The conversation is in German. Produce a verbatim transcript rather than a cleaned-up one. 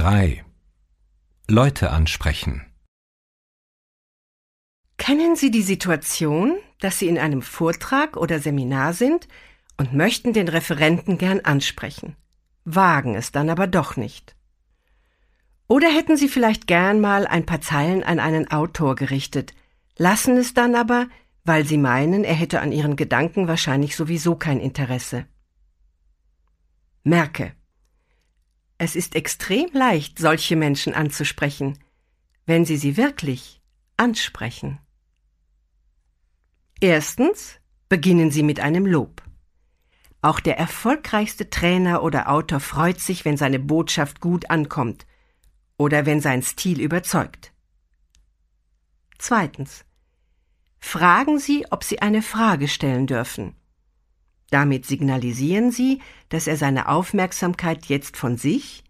drei. Leute ansprechen. Kennen Sie die Situation, dass Sie in einem Vortrag oder Seminar sind und möchten den Referenten gern ansprechen, wagen es dann aber doch nicht? Oder hätten Sie vielleicht gern mal ein paar Zeilen an einen Autor gerichtet, lassen es dann aber, weil Sie meinen, er hätte an Ihren Gedanken wahrscheinlich sowieso kein Interesse. Merke: Es ist extrem leicht, solche Menschen anzusprechen, wenn Sie sie wirklich ansprechen. Erstens, beginnen Sie mit einem Lob. Auch der erfolgreichste Trainer oder Autor freut sich, wenn seine Botschaft gut ankommt oder wenn sein Stil überzeugt. Zweitens, fragen Sie, ob Sie eine Frage stellen dürfen. Damit signalisieren Sie, dass er seine Aufmerksamkeit jetzt von sich